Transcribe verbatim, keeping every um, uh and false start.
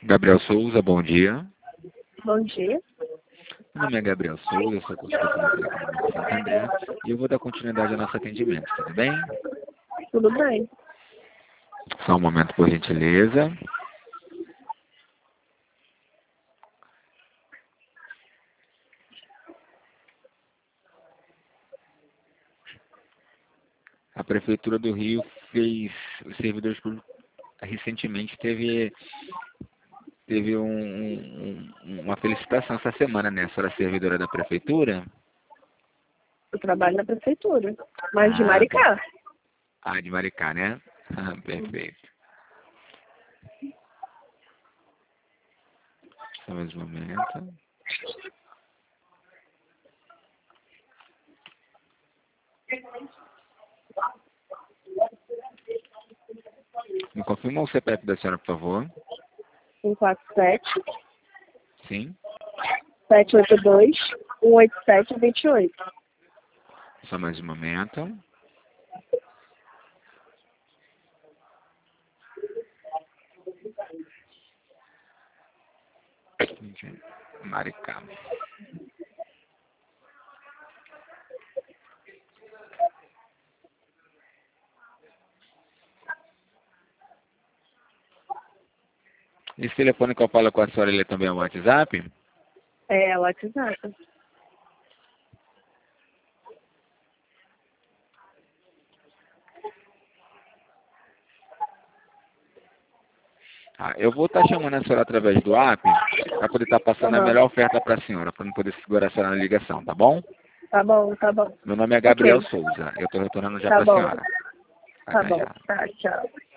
Gabriel Souza, bom dia. Bom dia. Meu nome é Gabriel Souza, eu sou consultor financeiro aqui do Banco Santander e eu vou dar continuidade ao nosso atendimento, tudo bem? Tudo bem? Só um momento, por gentileza. A Prefeitura do Rio fez, os servidores públicos recentemente teve, teve um, um, uma felicitação essa semana, né? A senhora é servidora da Prefeitura? Eu trabalho na prefeitura, mas de Ah, Maricá. Ah, de Maricá, né? Ah, perfeito. Só mais um momento. Me confirma o C P F da senhora, por favor. cinco quatro sete, Sim. sete oito dois, um oito sete dois oito. Só mais um momento. Maricá. Esse telefone que eu falo com a senhora, ele é também o WhatsApp? É, o WhatsApp. Ah, eu vou estar chamando a senhora através do app para poder estar passando a Uhum. melhor oferta para a senhora, para não poder segurar a senhora na ligação, tá bom? Tá bom, tá bom. Meu nome é Gabriel Ok. Souza. Eu estou retornando já Tá para a bom. senhora. Tá Até bom. já. Tá, tchau.